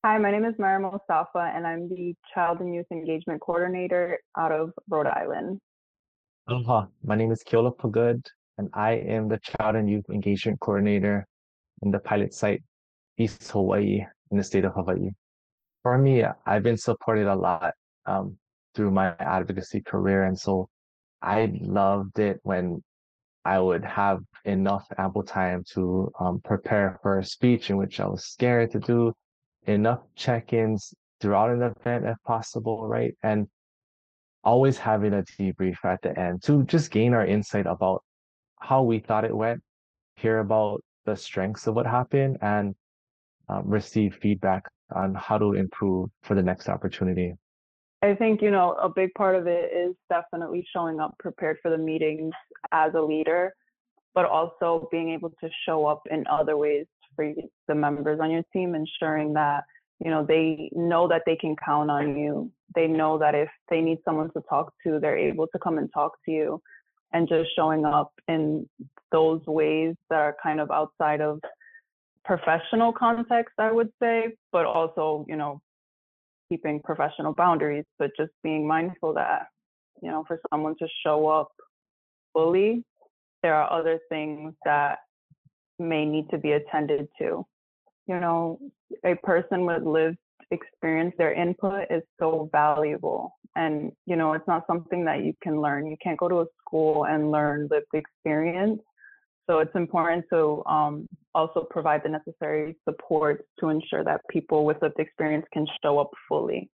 Hi, my name is Mara Mostafa, and I'm the Child and Youth Engagement Coordinator out of Rhode Island. Aloha, my name is Keola Pagud, and I am the Child and Youth Engagement Coordinator in the pilot site, East Hawaii, in the state of Hawaii. For me, I've been supported a lot um, through my advocacy career, and so I loved it when I would have enough ample time to prepare for a speech in which I was scared to do enough check-ins throughout an event if possible, right? And always having a debrief at the end to just gain our insight about how we thought it went, hear about the strengths of what happened, and receive feedback on how to improve for the next opportunity. I think, a big part of it is definitely showing up prepared for the meetings as a leader, but also being able to show up in other ways for the members on your team, ensuring that, they know that they can count on you. They know that if they need someone to talk to, they're able to come and talk to you, and just showing up in those ways that are kind of outside of professional context, I would say, but also, keeping professional boundaries, but just being mindful that, for someone to show up fully, there are other things that may need to be attended to. You know, a person with lived experience, their input is so valuable. And, it's not something that you can learn. You can't go to a school and learn lived experience. So it's important to also provide the necessary support to ensure that people with lived experience can show up fully.